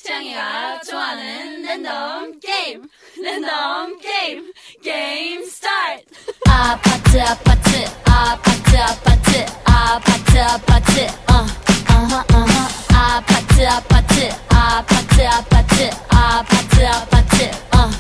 창이가 좋아하는 랜덤 게임 랜덤 게임 스타트 아파트 아파트 아파트 아파트 아파트 아파트 아파트 아파트 아파트 아파트 아파트 아파트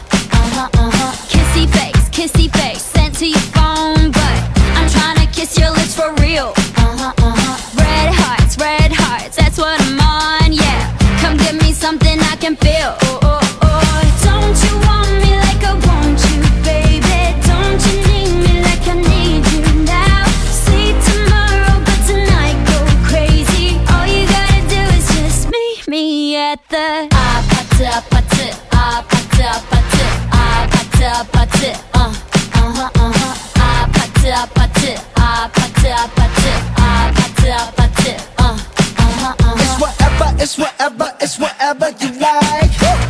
kissy face sent to your phone but I'm trying to kiss your lips for real red hearts that's what I'm on yeah come give me something I can feel don't you want me like I want you baby don't you need me like I need you now see tomorrow but tonight go crazy all you gotta do is just meet me at the 아파트 아파트 아파트 아파트 아파트 아파트 아파트 아파트 아파트 아파트 아파트 It's whatever you like